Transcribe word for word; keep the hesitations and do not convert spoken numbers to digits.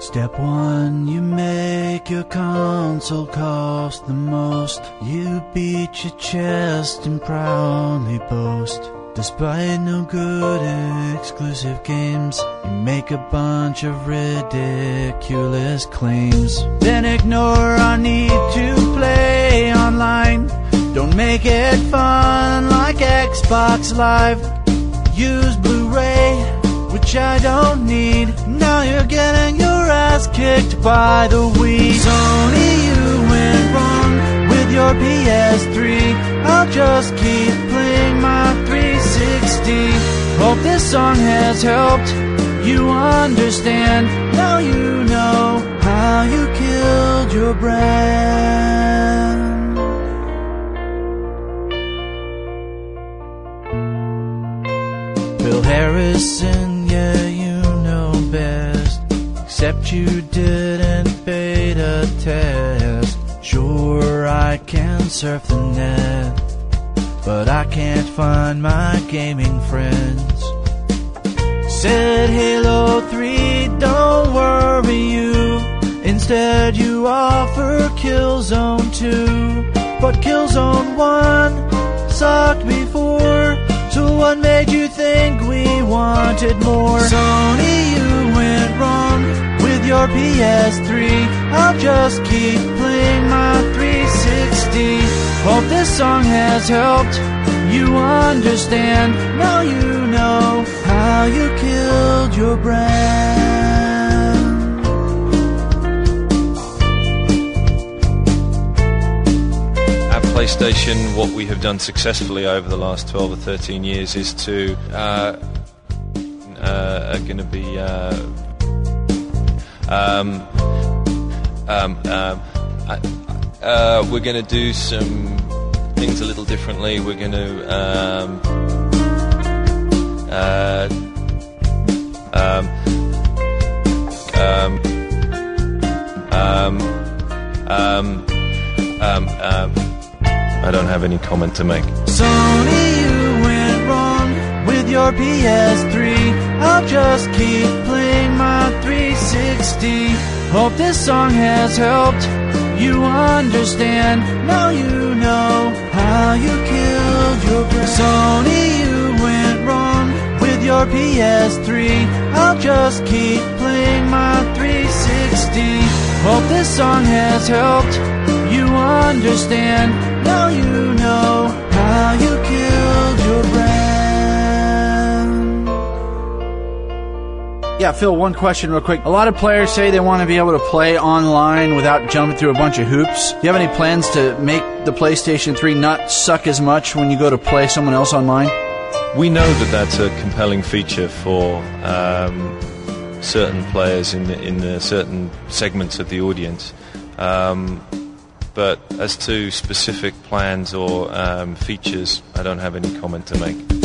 Step one, you make your console cost the most. You beat your chest and proudly boast. Despite no good exclusive games, you make a bunch of ridiculous claims. Then ignore our need to play online. Don't make it fun like Xbox Live. Use Blu-ray, which I don't need. Now you're getting your ass kicked by the Wii. Sony, you went wrong with your P S three. I'll just keep playing my three sixty. Hope this song has helped you understand. Now you know how you killed your brand. Phil Harrison, yeah, you know best. Except you didn't beta test. Sure, I can surf the net, but I can't find my gaming friends. Said Halo three, don't worry you. Instead you offer Killzone two. But Killzone one sucked before. So what made you think we wanted more? Sony, you went wrong with your P S three. I'll just keep playing my three sixty. Hope this song has helped you understand. Now you know how you killed your brand. PlayStation, what we have done successfully over the last twelve or thirteen years is to uh, uh, are going to be uh, um, um, um, uh, we're going to do some things a little differently. We're going to um, uh, um, um, um, um, um, um, I don't have any comment to make. Sony, you went wrong with your P S three. I'll just keep playing my three sixty. Hope this song has helped you understand. Now you know how you killed your brand. Sony, you went wrong with your P S three. I'll just keep playing my three sixty. Hope this song has helped you understand. Now you know how you killed your brand. Yeah, Phil, one question real quick. A lot of players say they want to be able to play online without jumping through a bunch of hoops. Do you have any plans to make the PlayStation three not suck as much when you go to play someone else online? We know that that's a compelling feature for um, certain players in the, in the certain segments of the audience. Um, But as to specific plans or um, features, I don't have any comment to make.